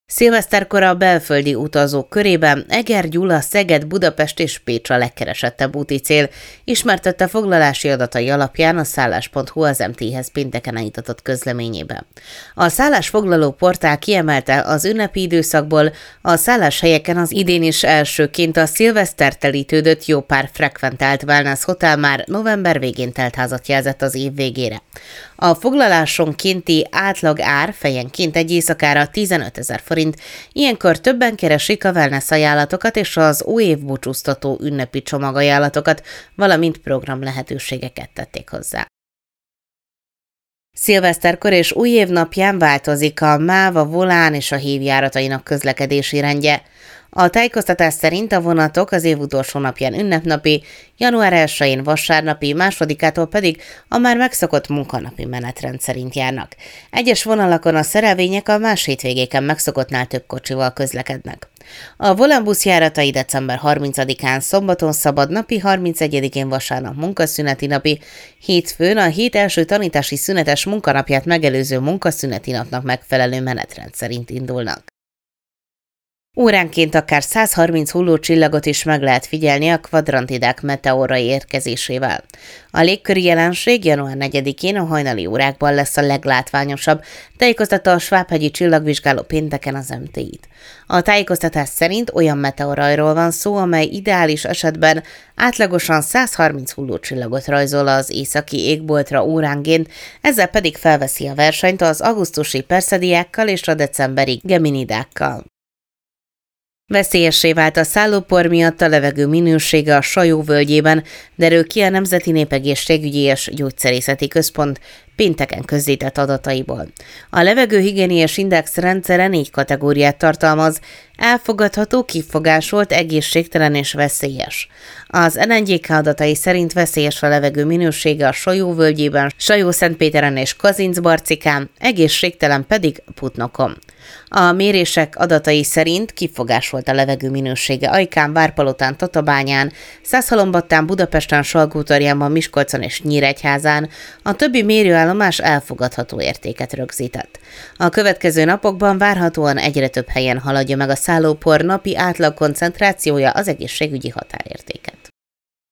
Szilveszterkor a belföldi utazók körében Eger, Gyula, Szeged, Budapest és Pécs a legkeresettebb úti cél, ismertette foglalási adatai alapján a szállás.hu az MT-hez pénteken eljutott közleményében. A szállásfoglaló portál kiemelte, az ünnepi időszakból a szálláshelyeken az idén is elsőként a szilveszter telítődött jó pár frekventált wellness hotel már november végén teltházat jelzett az év végére. A foglalásonkénti átlag ár fejenként egy éjszakára 15 000 forint, ilyenkor többen keresik a wellness ajánlatokat és az újév búcsúztató ünnepi csomagajánlatokat, valamint program lehetőségeket tették hozzá. Szilveszterkor és új év napján változik a MÁV, a Volán és a Hív járatainak közlekedési rendje. A tájékoztatás szerint a vonatok az év utolsó napján ünnepnapi, január 1-én vasárnapi, másodikától pedig a már megszokott munkanapi menetrend szerint járnak. Egyes vonalakon a szerelvények a más hétvégéken megszokottnál több kocsival közlekednek. A Volán busz járatai december 30-án szombaton szabad napi, 31-én vasárnap munkaszüneti napi, hétfőn a hét első tanítási szünetes munkanapját megelőző munkaszüneti napnak megfelelő menetrend szerint indulnak. Óránként akár 130 hullócsillagot is meg lehet figyelni a kvadrantidák meteorai érkezésével. A légköri jelenség január 4-én a hajnali órákban lesz a leglátványosabb, tájékoztatta a Svábhegyi csillagvizsgáló pénteken az MTI-t. A tájékoztatás szerint olyan meteorajról van szó, amely ideális esetben átlagosan 130 hullócsillagot rajzol az északi égboltra óránként, ezzel pedig felveszi a versenyt az augusztusi Perseidákkal és a decemberi Geminidákkal. Veszélyessé vált a szállópor miatt a levegő minősége a Sajó völgyében, derül ki a Nemzeti Népegészségügyi és Gyógyszerészeti Központ pénteken közzétett adataiból. A levegőhigiéniás index rendszere 4 kategóriát tartalmaz: elfogadható, kifogásolt, egészségtelen és veszélyes. Az NNGK adatai szerint veszélyes a levegő minősége a Sajó völgyében, Sajó-Szentpéteren és Kazincbarcikán, egészségtelen pedig Putnokon. A mérések adatai szerint kifogásolt a levegő minősége Ajkán, Várpalotán, Tatabányán, Szászhalombattán, Budapesten, Salgótarjánban, Miskolcon és Nyíregyházán, a többi mérőállomás elfogadható értéket rögzített. A következő napokban várhatóan egyre több helyen haladja meg a szállópor napi átlag koncentrációja az egészségügyi határértéket.